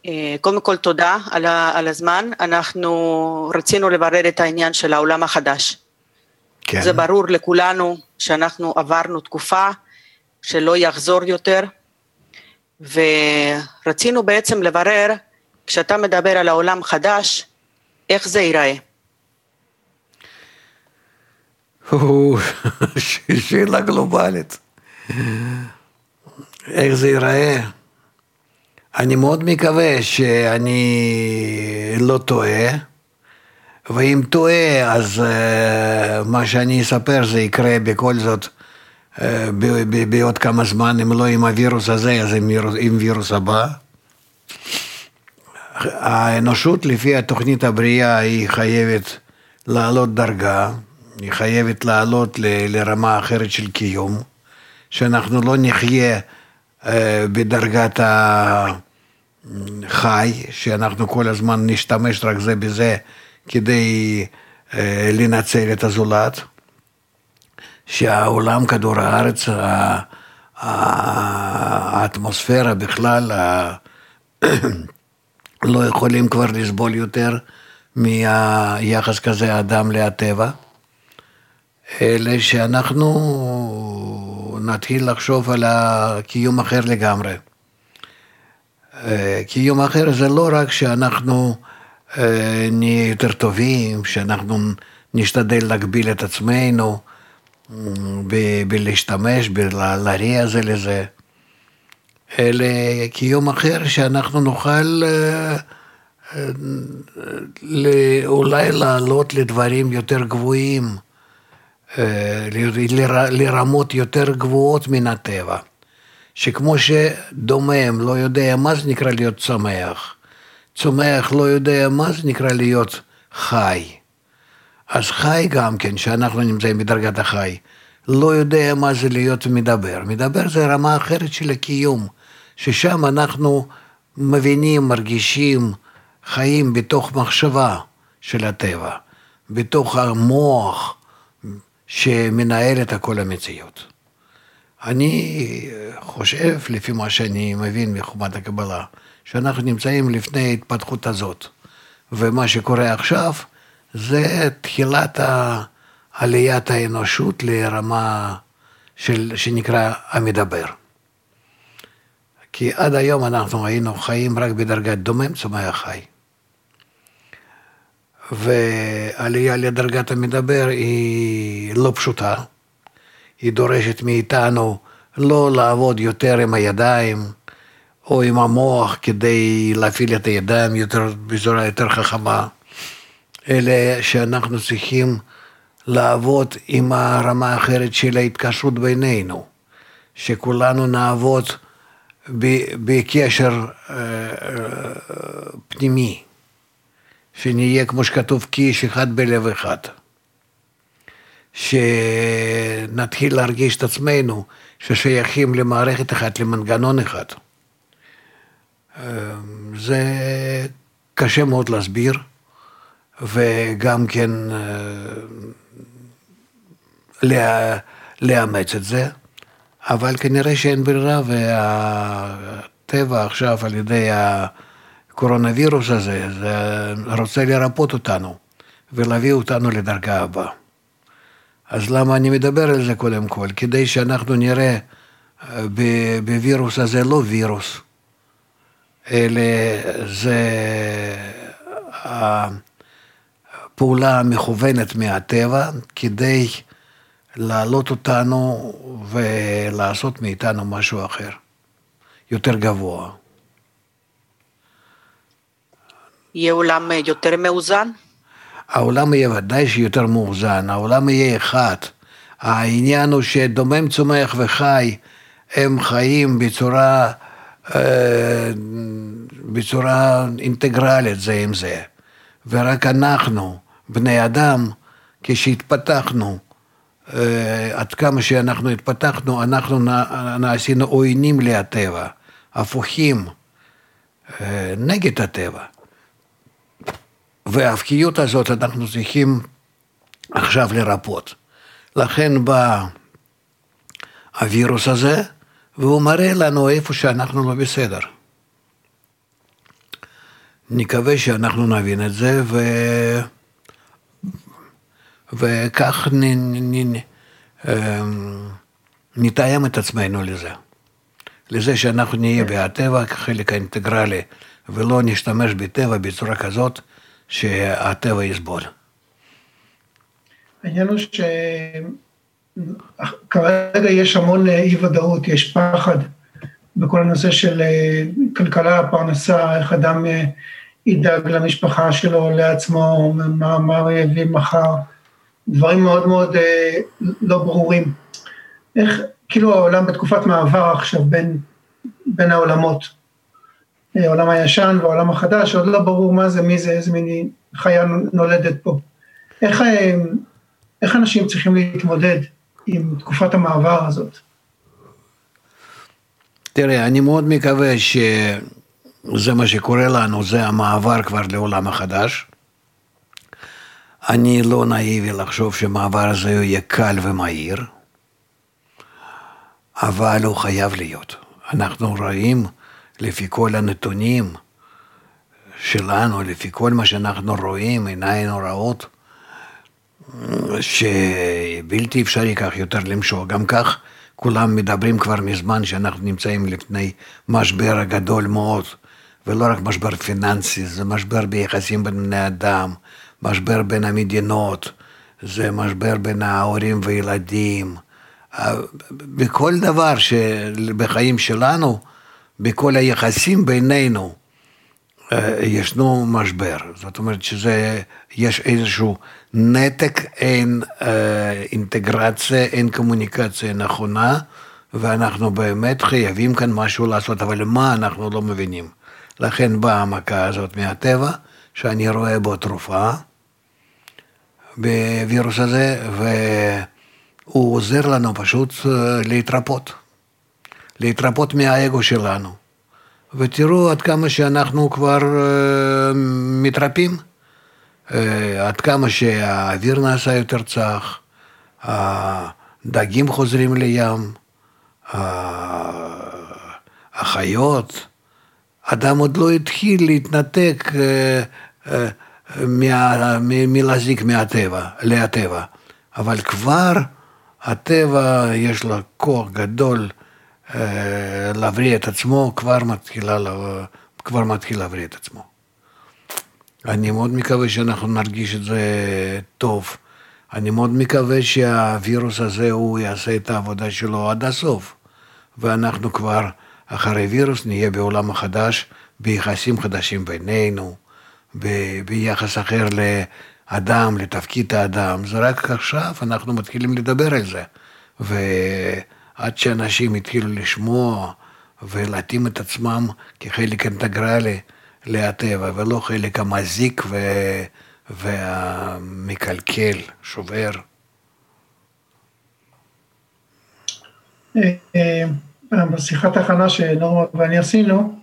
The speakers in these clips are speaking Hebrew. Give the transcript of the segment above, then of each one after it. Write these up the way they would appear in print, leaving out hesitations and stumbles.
קודם כל תודה על הזמן, אנחנו רצינו לברר את העניין של העולם החדש. כן. זה ברור לכולנו שאנחנו עברנו תקופה שלא יחזור יותר, ורצינו בעצם לברר, כשאתה מדבר על העולם חדש, איך זה ייראה? שאלה גלובלית. איך זה ייראה? אני מאוד מקווה שאני לא טועה, ואם טועה, אז מה שאני אספר זה יקרה בכל זאת בעוד כמה זמן, אם לא עם הווירוס הזה, אז עם וירוס הבא. האנושות לפי התוכנית הבריאה היא חייבת לעלות דרגה, היא חייבת לעלות לרמה אחרת של קיום, שאנחנו לא נחיה בדרגת החי, שאנחנו כל הזמן נשתמש רק זה בזה כדי לנצל את הזולת, שהעולם, כדור הארץ, האטמוספירה בכלל, לא יכולים כבר לסבול יותר מהיחס כזה האדם לטבע, אלא שאנחנו נתחיל לחשוב על הקיום אחר לגמרי. קיום אחר זה לא רק שאנחנו נהיה יותר טובים, שאנחנו נשתדל להגביל את עצמנו, בלהשתמש, בלהריע זה לזה, אלא קיום אחר שאנחנו נוכל אולי לעלות לדברים יותר גבוהים, לרמות יותר גבוהות מן הטבע, שכמו שדומם לא יודע מה זה נקרא להיות צומח, צומח לא יודע מה זה נקרא להיות חי, אז חי גם כן, שאנחנו נמצאים בדרגת החי, לא יודע מה זה להיות מדבר. מדבר זה רמה אחרת של הקיום, ששם אנחנו מבינים, מרגישים, חיים בתוך מחשבה של הטבע, בתוך המוח שמנהל את כל המציאות. אני חושב, לפי מה שאני מבין מחומת הקבלה, שאנחנו נמצאים לפני ההתפתחות הזאת, ומה שקורה עכשיו, זה תחילת עליית האנושות לרמה שנקרא המדבר. כי עד היום אנחנו היינו חיים רק בדרגת דומם, צומח חי. ועלייה לדרגת המדבר היא לא פשוטה, היא דורשת מאיתנו לא לעבוד יותר עם הידיים, או עם המוח כדי להפעיל את הידיים בצורה יותר חכמה, אלא שאנחנו צריכים לעבוד עם הרמה האחרת של ההתקשרות בינינו, שכולנו נעבוד בקשר פנימי, שנהיה כמו שכתוב כאיש אחד בלב אחד, שנתחיל להרגיש את עצמנו ששייכים למערכת אחת, למנגנון אחד. זה קשה מאוד להסביר, וגם כן לאמץ את זה, אבל כנראה שאין ברירה, והטבע עכשיו על ידי הקורונה וירוס הזה, זה רוצה לרפות אותנו, ולהביא אותנו לדרגה הבאה. אז למה אני מדבר על זה קודם כל? כדי שאנחנו נראה בווירוס הזה לא וירוס, אלא זה הפעולה המכוונת מהטבע, כדי להעלות אותנו ולעשות מאיתנו משהו אחר, יותר גבוה. יהיה עולם יותר מאוזן? העולם יהיה ודאי שיותר מאוזן, העולם יהיה אחד. העניין הוא שדומם, צומח וחי, הם חיים בצורה אינטגרלית זה עם זה. ורק אנחנו, בני אדם, כשהתפתחנו, עד כמה שאנחנו התפתחנו, אנחנו נעשינו עוינים להטבע, הפוכים נגד הטבע. וההפקיות הזאת אנחנו צריכים עכשיו לרפות. לכן בא הווירוס הזה, והוא מראה לנו איפה שאנחנו לא בסדר. נקווה שאנחנו נבין את זה, וכך נתאם את עצמנו לזה שאנחנו נהיה בהטבע כחלק האינטגרלי, ולא נשתמש בטבע בצורה כזאת שהטבע יסבול. העניין הוא שכרגע יש המון אי ודאות, יש פחד בכל הנושא של כלכלה, פרנסה, איך אדם ידאג למשפחה שלו, לעצמו, מה הוא יביא מחר, דברים מאוד מאוד לא ברורים. איך, כאילו העולם בתקופת מעבר עכשיו בין העולמות, העולם הישן והעולם החדש, עוד לא ברור מה זה, מי זה, איזה מיני חיה נולדת פה. איך אנשים צריכים להתמודד עם תקופת המעבר הזאת? תראה, אני מאוד מקווה שזה מה שקורה לנו, זה המעבר כבר לעולם החדש. אני לא נאיבי לחשוב שמעבר הזה יהיה קל ומהיר, אבל הוא חייב להיות. אנחנו רואים לפי כל הנתונים שלנו, לפי כל מה שאנחנו רואים, עיניים רעות, שבלתי אפשרי כך יותר למשוך. גם כך כולם מדברים כבר מזמן שאנחנו נמצאים לפני משבר הגדול מאוד, ולא רק משבר פיננסי, זה משבר ביחסים בין בני אדם, משבר בין המדינות, זה משבר בין ההורים וילדים, בכל דבר שבחיים שלנו, בכל היחסים בינינו, ישנו משבר. זאת אומרת יש איזשהו נתק, אין אינטגרציה, אין קומוניקציה נכונה, ואנחנו באמת חייבים כאן משהו לעשות, אבל מה אנחנו לא מבינים. לכן באה המכה הזאת מהטבע, שאני רואה בו תרופה, בווירוס הזה, והוא עוזר לנו פשוט להתרפות מהאגו שלנו. ותראו עד כמה שאנחנו כבר מתרפים, עד כמה שהאוויר נעשה יותר צח, הדגים חוזרים לים, החיות, אדם עוד לא התחיל להתנתק מלהזיק להטבע, אבל כבר הטבע יש לו כוח גדול להבריא את עצמו, כבר מתחיל להבריא את עצמו. אני מאוד מקווה שאנחנו נרגיש את זה טוב. אני מאוד מקווה שהווירוס הזה הוא יעשה את העבודה שלו עד הסוף. ואנחנו כבר אחרי וירוס נהיה בעולם החדש, ביחסים חדשים בינינו, ביחס אחר לאדם, לתפקיד האדם. זה רק עכשיו אנחנו מתחילים לדבר על זה. ועד שאנשים התחילו לשמוע ולהתאים את עצמם כחלק אינטגרלי להטבע, ולא חלק המזיק והמקלקל, שובר. בשיחת הכנה שנורמה ואני עשינו,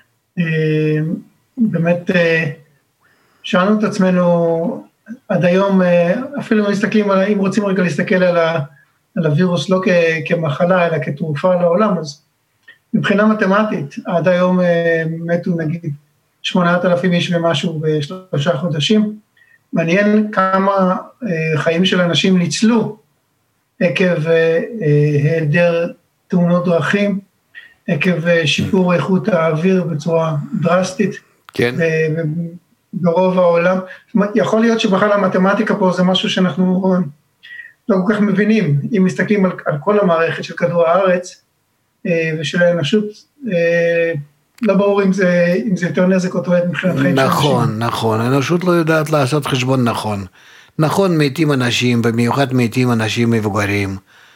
באמת שאלנו את עצמנו עד היום, אפילו מסתכלים, אם רוצים רגע להסתכל על הווירוס לא כמחלה, אלא כתרופה לעולם, אז מבחינה מתמטית, עד היום מתו נגיד 8,000 איש ומשהו ב3 חודשים, מעניין כמה חיים של אנשים ניצלו עקב היעדר תאונות דרכים, עקב שיפור איכות האוויר בצורה דרסטית, כן. ברוב העולם. יכול להיות שבכלל המתמטיקה פה זה משהו שאנחנו לא כל כך מבינים, אם מסתכלים על כל המערכת של כדור הארץ, ושל האנושות, לא ברור אם זה יותר נזק או תועלת מבחינת חיים של אנשים. נכון, האנושות לא יודעת לעשות חשבון נכון. נכון, מתים אנשים, במיוחד מתים אנשים מבוגרים,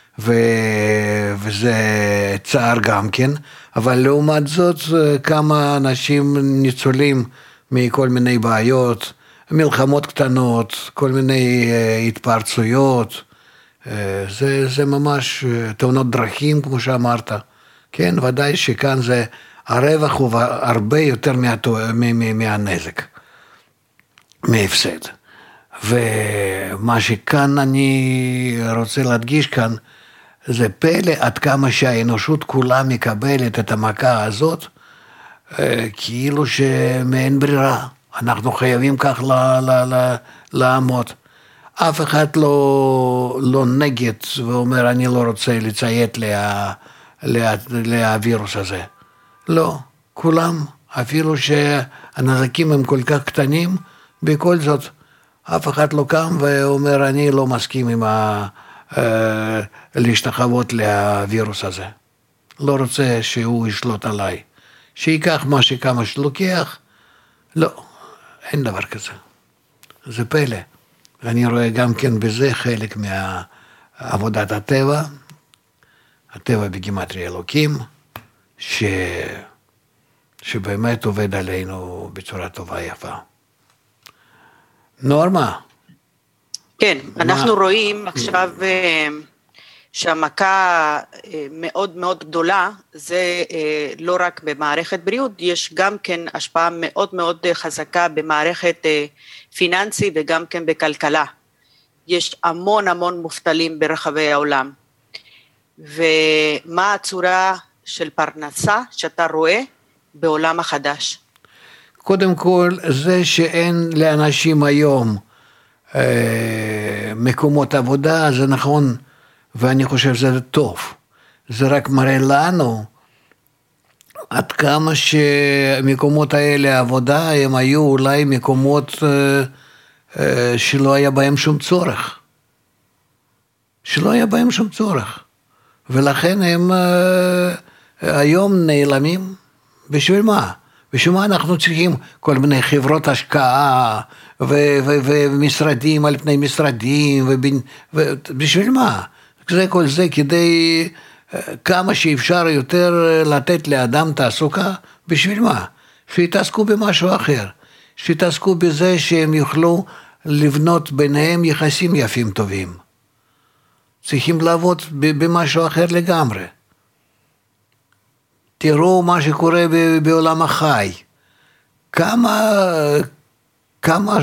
וזה צער גם כן, אבל לעומת זאת כמה אנשים ניצולים מכל מיני בעיות, מלחמות קטנות, כל מיני התפרצויות, זה ממש תאונות דרכים כמו שאמרת, כן, ודאי שכאן זה הרווח הוא הרבה יותר מהנזק, מהפסד. ומה שכאן אני רוצה להדגיש כאן, זה פלא עד כמה שהאנושות כולה מקבלת את המכה הזאת, כאילו שמאין ברירה, אנחנו חייבים כך לעמוד. אף אחד לא נגד ואומר אני לא רוצה לציית לווירוס הזה. לא, כולם, אפילו שהנזקים הם כל כך קטנים, בכל זאת אף אחד לא קם ואומר אני לא מסכים עם להשתחוות לווירוס הזה. לא רוצה שהוא ישלוט עליי. שיקח מה שכמה שלוקח, לא, אין דבר כזה. זה פלא. ואני רואה גם כן בזה חלק מעבודת הטבע, הטבע בגימטריה אלוקים, שבאמת עובד עלינו בצורה טובה יפה. נורמה. כן, אנחנו רואים עכשיו שהמכה מאוד מאוד גדולה, זה לא רק במערכת בריאות, יש גם כן השפעה מאוד מאוד חזקה במערכת פיננסי וגם כן בכלכלה. יש המון המון מובטלים ברחבי העולם. ומה הצורה של פרנסה שאתה רואה בעולם החדש? קודם כל, זה שאין לאנשים היום מקומות עבודה, זה נכון, ואני חושב שזה טוב. זה רק מראה לנו עד כמה שמקומות האלה עבודה, הם היו אולי מקומות שלא היה בהם שום צורך. שלא היה בהם שום צורך. ולכן הם היום נעלמים. בשביל מה? בשביל מה אנחנו צריכים כל מיני חברות השקעה ומשרדים על פני משרדים, בשביל מה? זה כל זה כדי כמה שאפשר יותר לתת לאדם תעסוקה, בשביל מה? שיתעסקו במשהו אחר, שיתעסקו בזה שהם יוכלו לבנות ביניהם יחסים יפים טובים. צריכים לעבוד במשהו אחר לגמרי. תראו מה שקורה בעולם החי. כמה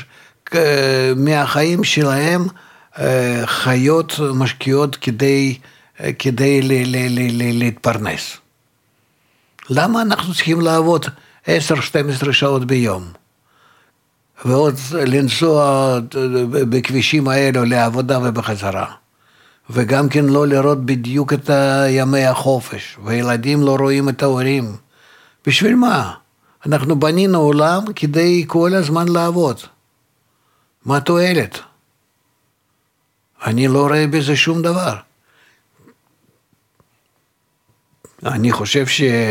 מהחיים שלהם חיות משקיעות כדי להתפרנס. למה אנחנו צריכים לעבוד 10-12 שעות ביום? ועוד לנסוע בכבישים האלו לעבודה ובחזרה. וגם כן לא לראות בדיוק את ימי החופש, וילדים לא רואים את ההורים. בשביל מה? אנחנו בנינו עולם כדי כל הזמן לעבוד. מה תועלת? אני לא רואה בזה שום דבר. אני חושב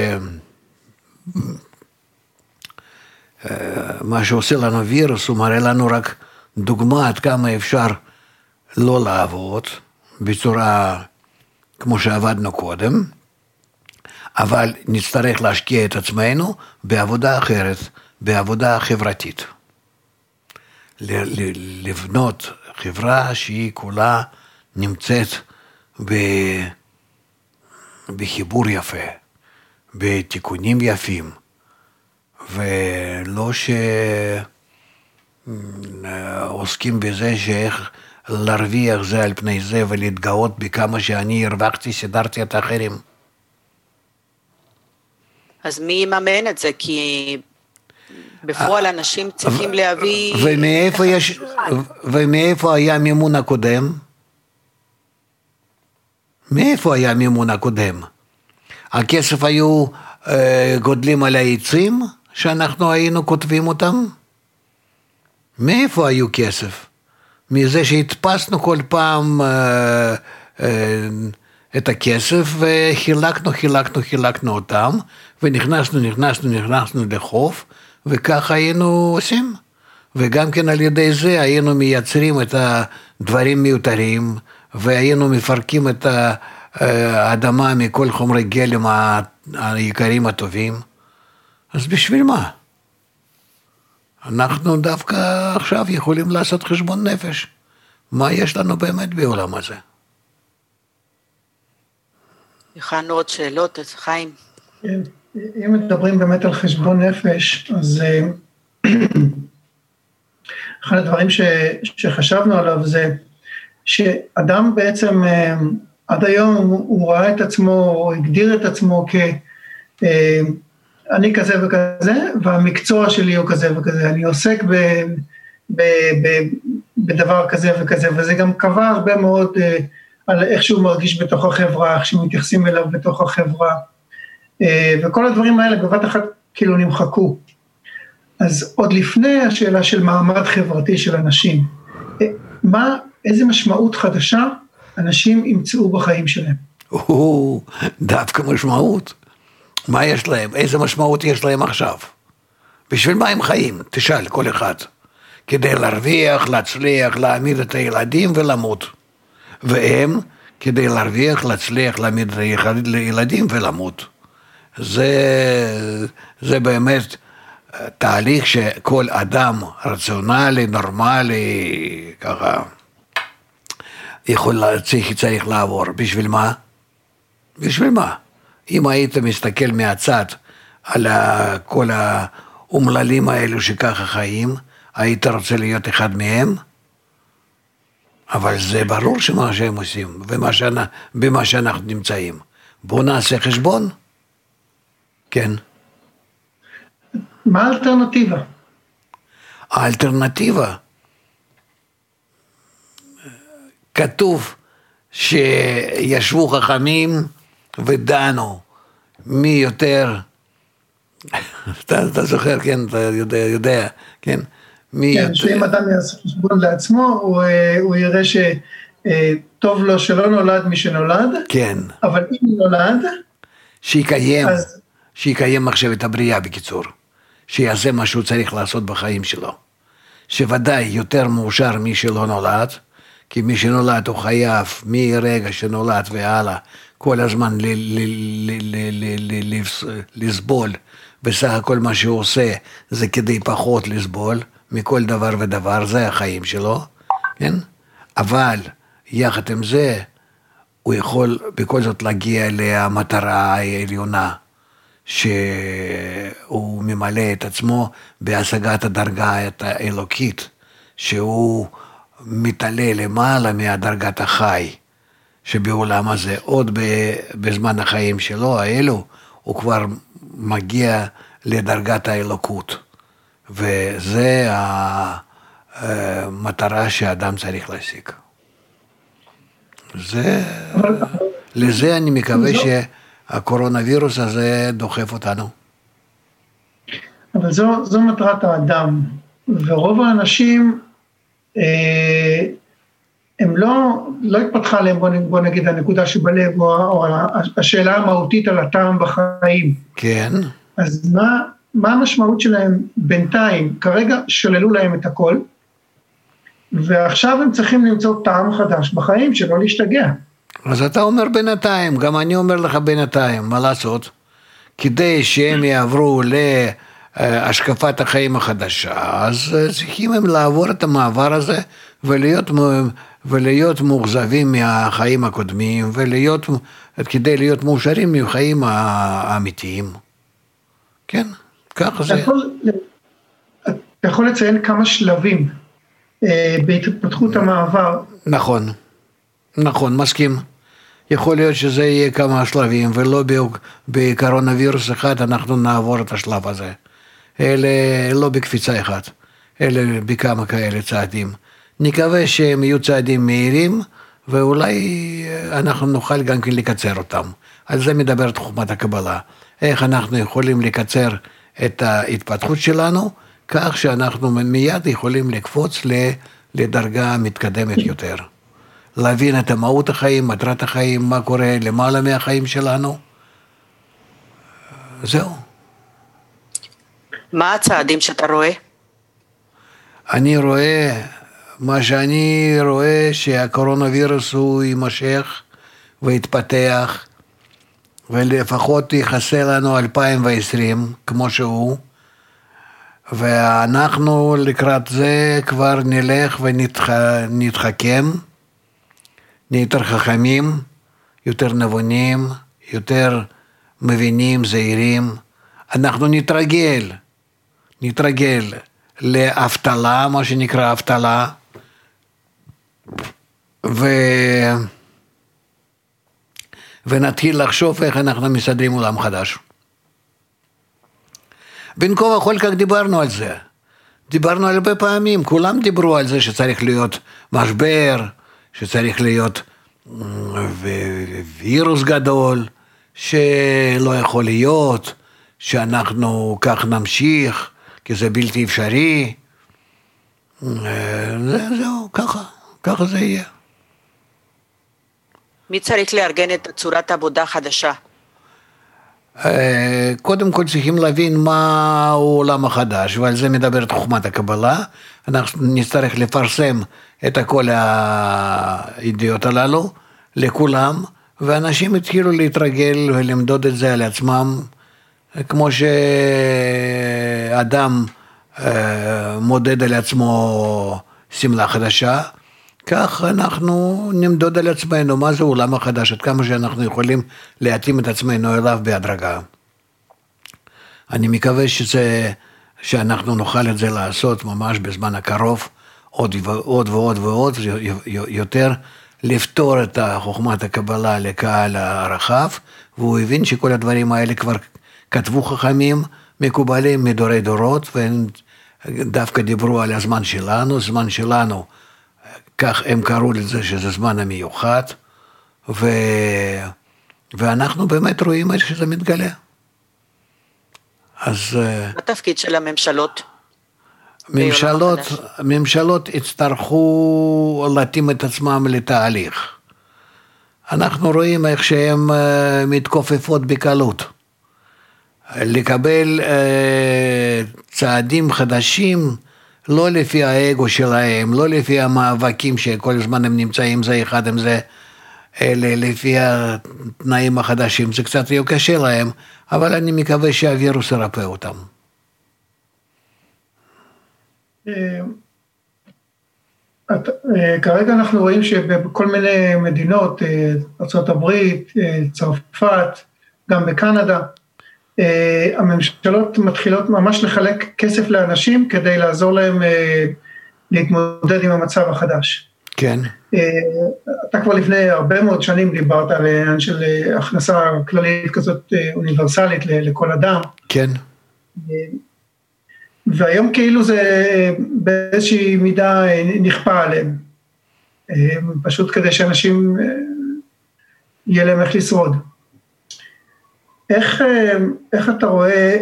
מה שעושה לנו וירוס, הוא מראה לנו רק דוגמה עד כמה אפשר לא לעבוד, בצורה כמו שעבדנו קודם, אבל נצטרך להשקיע את עצמנו בעבודה אחרת, בעבודה חברתית. לבנות חברה שהיא כולה נמצאת בחיבור יפה, בתיקונים יפים, ולא שעוסקים בזה שאיך להרוויח זה על פני זה ולהתגאות בכמה שאני הרווחתי, סידרתי את האחרים. אז מי יממן את זה? כי בפועל אנשים צריכים להביא... ומאיפה היה מימון הקודם? מאיפה היה מימון הקודם? הכסף היו גודלים על העצים שאנחנו היינו כותבים אותם? מאיפה היו כסף? מזה שהתפסנו כל פעם את הכסף וחילקנו אותם, ונכנסנו לחוף, וכך היינו עושים. וגם כן על ידי זה היינו מייצרים את הדברים מיותרים, והיינו מפרקים את האדמה מכל חומרי גלם היקרים הטובים. אז בשביל מה? אנחנו דווקא עכשיו יכולים לעשות חשבון נפש. מה יש לנו באמת בעולם הזה? הכנו עוד שאלות, אז חיים. אם מדברים באמת על חשבון נפש, אז אחד הדברים שחשבנו עליו זה שאדם בעצם עד היום הוא ראה את עצמו, או הגדיר את עצמו אני כזה וכזה, והמקצוע שלי הוא כזה וכזה, אני עוסק בדבר כזה וכזה, וזה גם קבע הרבה מאוד על איך שהוא מרגיש בתוך החברה, איך שמתייחסים אליו בתוך החברה, וכל הדברים האלה בבת אחת כאילו נמחקו. אז עוד לפני השאלה של מעמד חברתי של אנשים, איזה משמעות חדשה אנשים ימצאו בחיים שלהם? דווקא משמעות. מה יש להם? איזה משמעות יש להם עכשיו? בשביל מה הם חיים? תשאל כל אחד. כדי להרוויח, להצליח, להעמיד את הילדים ולמות. והם, כדי להרוויח, להצליח, להעמיד את הילדים ולמות. זה באמת תהליך שכל אדם רציונלי, נורמלי, ככה, צריך לעבור. בשביל מה? בשביל מה? אם היית מסתכל מהצד על כל האומללים האלו שככה חיים, היית רוצה להיות אחד מהם? אבל זה ברור שמה שהם עושים, במה שאנחנו נמצאים. בואו נעשה חשבון. כן. מה האלטרנטיבה? האלטרנטיבה, כתוב שישבו חכמים ודנו מי יותר, אתה זוכר, כן, אתה יודע, כן, כן, שאם אדם יעשה חשבון לעצמו, הוא יראה שטוב לו שלא נולד מי שנולד, כן. אבל אם נולד, שיקיים מחשבת הבריאה בקיצור, שיעשה מה שהוא צריך לעשות בחיים שלו, שוודאי יותר מאושר מי שלא נולד, כי מי שנולד הוא חייב מרגע שנולד והלאה, כל הזמן לסבול, בסך הכל מה שהוא עושה זה כדי פחות לסבול מכל דבר ודבר, זה החיים שלו, כן? אבל יחד עם זה הוא יכול בכל זאת להגיע למטרה העליונה, שהוא ממלא את עצמו בהשגת הדרגה האלוקית, שהוא מתעלה למעלה מהדרגת החי, שבעולם הזה עוד בזמן החיים שלו האלו, הוא כבר מגיע לדרגת האלוקות, וזה המטרה שהאדם צריך להשיג. לזה אני מקווה שהקורונה וירוס הזה דוחף אותנו. אבל זו מטרת האדם, ורוב האנשים הם לא התפתחה להם, בוא נגיד, הנקודה שבלב, או השאלה המהותית על הטעם בחיים. כן. אז מה המשמעות שלהם בינתיים? כרגע שללו להם את הכל, ועכשיו הם צריכים למצוא טעם חדש בחיים, שלא להשתגע. אז אתה אומר בינתיים, גם אני אומר לך בינתיים, מה לעשות? כדי שהם יעברו להשקפת החיים החדשה, אז צריכים הם לעבור את המעבר הזה, ולהיות מאוכזבים מהחיים הקודמים, כדי להיות מאושרים מהחיים האמיתיים. כן, ככה זה. אתה יכול לציין כמה שלבים בהתפתחות המעבר. נכון, מסכים. יכול להיות שזה יהיה כמה שלבים, ולא בקורונה וירוס אחד אנחנו נעבור את השלב הזה. אלה לא בקפיצה אחת, אלה בכמה כאלה צעדים. נקווה שהם יהיו צעדים מהירים, ואולי אנחנו נוכל גם כן לקצר אותם. על זה מדברת חוכמת הקבלה. איך אנחנו יכולים לקצר את ההתפתחות שלנו, כך שאנחנו מיד יכולים לקפוץ לדרגה מתקדמת יותר. להבין את מהות החיים, מטרת החיים, מה קורה למעלה מהחיים שלנו. זהו. מה הצעדים שאתה רואה? מה שאני רואה שהקורונה וירוס הוא יימשך ויתפתח, ולפחות יחסה לנו 2020 כמו שהוא, ואנחנו לקראת זה כבר נלך ונתחכם, נהיה יותר חכמים, יותר נבונים, יותר מבינים, זהירים. אנחנו נתרגל לאבטלה, מה שנקרא אבטלה, ונתחיל לחשוב איך אנחנו מסדרים עולם חדש. בין כה וכל כך דיברנו על זה. דיברנו הרבה פעמים, כולם דיברו על זה שצריך להיות משבר, שצריך להיות וירוס גדול, שלא יכול להיות, שאנחנו כך נמשיך, כי זה בלתי אפשרי. זהו, ככה זה יהיה. מי צריך לארגן את צורת עבודה חדשה? קודם כל צריכים להבין מה העולם החדש, ועל זה מדברת חוכמת הקבלה. אנחנו נצטרך לפרסם את כל הידיעות הללו לכולם, ואנשים התחילו להתרגל ולמדוד את זה על עצמם, כמו שאדם מודד על עצמו סמלה חדשה, כך אנחנו נמדוד על עצמנו מה זה העולם החדש, עד כמה שאנחנו יכולים להתאים את עצמנו אליו בהדרגה. אני מקווה שאנחנו נוכל את זה לעשות ממש בזמן הקרוב, עוד ועוד ועוד, יותר לפתור את חוכמת הקבלה לקהל הרחב, והוא הבין שכל הדברים האלה כבר כתבו חכמים מקובלים מדורי דורות, והם דווקא דיברו על הזמן שלנו, כך הם קראו לזה שזה זמן המיוחד, ואנחנו באמת רואים איך שזה מתגלה. אז התפקיד של הממשלות? ממשלות יצטרכו להתאים את עצמם לתהליך. אנחנו רואים איך שהן מתכופפות בקלות. לקבל צעדים חדשים, לא לפי האגו שלהם, לא לפי המאבקים שכל הזמן הם נמצאים זה אחד עם זה, אלא לפי התנאים החדשים, זה קצת יהיה קשה להם, אבל אני מקווה שהווירוס ירפא אותם. כרגע אנחנו רואים שבכל מיני מדינות, ארצות הברית, צרפת, גם בקנדה, הממשלות מתחילות ממש לחלק כסף לאנשים כדי לעזור להם להתמודד עם המצב החדש. כן. אתה כבר לפני הרבה מאוד שנים דיברת על העניין של הכנסה כללית כזאת אוניברסלית לכל אדם. כן. והיום כאילו זה באיזושהי מידה נכפה עליהם. פשוט כדי שאנשים יהיה להם איך לשרוד. איך אתה רואה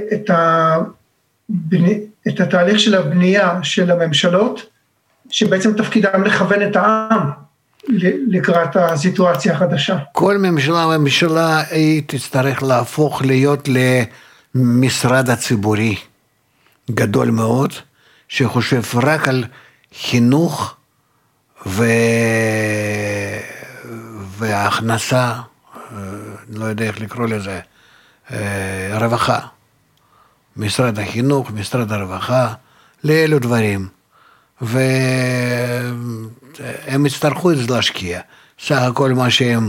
את התהליך של הבנייה של הממשלות, שבעצם תפקידם לכוון את העם לקראת הסיטואציה החדשה? כל ממשלה היא תצטרך להפוך להיות למשרד הציבורי גדול מאוד, שחושב רק על חינוך והכנסה, לא יודע איך לקרוא לזה, רווחה, משרד החינוך, משרד הרווחה, לאלו דברים, והם יצטרכו את זה להשקיע. סך הכל מה שהם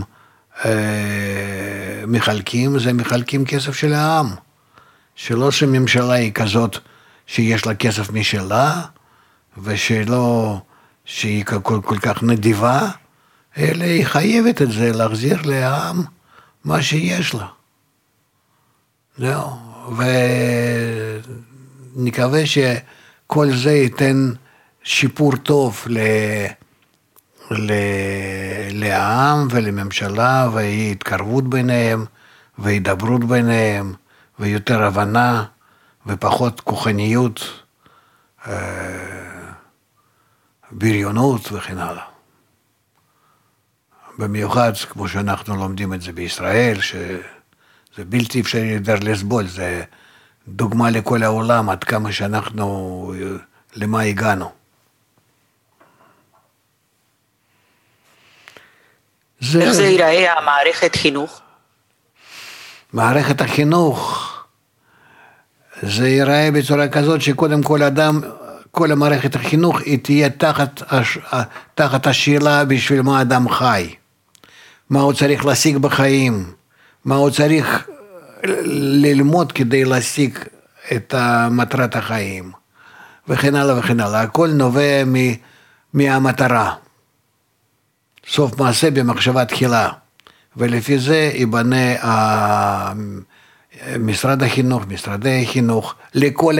מחלקים, זה מחלקים כסף של העם, שלא שממשלה היא כזאת שיש לה כסף משלה, ושלא שהיא כל כך נדיבה, אלא היא חייבת את זה להחזיר לעם מה שיש לה. זהו, ונקווה שכל זה ייתן שיפור טוב לעם ולממשלה, והתקרבות ביניהם, והידברות ביניהם, ויותר הבנה, ופחות כוחניות, בריונות וכן הלאה. במיוחד כמו שאנחנו לומדים את זה בישראל, זה בלתי אפשרי יותר לסבול, זה דוגמה לכל העולם, עד כמה שאנחנו, למה הגענו. איך זה ייראה המערכת חינוך? מערכת החינוך, זה ייראה בצורה כזאת שקודם כל אדם, כל המערכת החינוך היא תהיה תחת השאלה בשביל מה אדם חי. מה הוא צריך להשיג בחיים, מה הוא צריך ללמוד כדי להשיג את מטרת החיים, וכן הלאה וכן הלאה. הכל נובע מהמטרה. סוף מעשה במחשבה תחילה, ולפי זה משרד החינוך, משרדי החינוך, לכל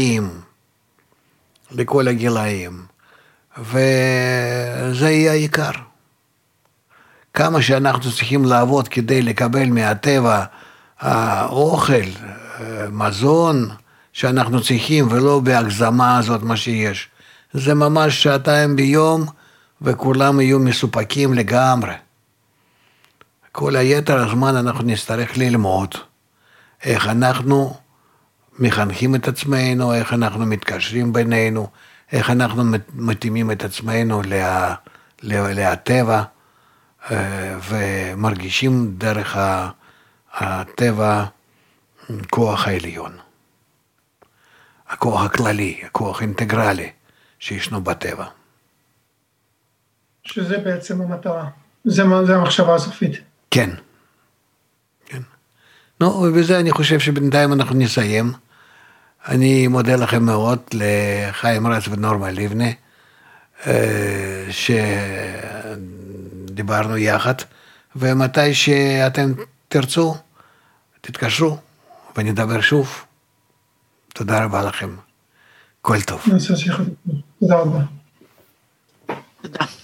הגילאים, וזה יהיה העיקר. כמה שאנחנו צריכים לעבוד כדי לקבל מהטבע האוכל, מזון שאנחנו צריכים, ולא בהגזמה הזאת מה שיש. זה ממש 2 ביום, וכולם יהיו מסופקים לגמרי. כל היתר הזמן אנחנו נצטרך ללמוד איך אנחנו מחנכים את עצמנו, איך אנחנו מתקשרים בינינו, איך אנחנו מתאימים את עצמנו לטבע, ומרגישים דרך הטבע כוח העליון, הכוח הכללי, הכוח האינטגרלי שישנו בטבע. שזה בעצם המטרה, זה המחשבה הסופית. כן. נו, ובזה אני חושב שבינתיים אנחנו נסיים. אני מודה לכם מאוד, לחיים רץ ונורמה לבנה, שדיברנו יחד, ומתי שאתם תרצו, תתקשרו ונדבר שוב. תודה רבה לכם. כל טוב. תודה רבה. תודה.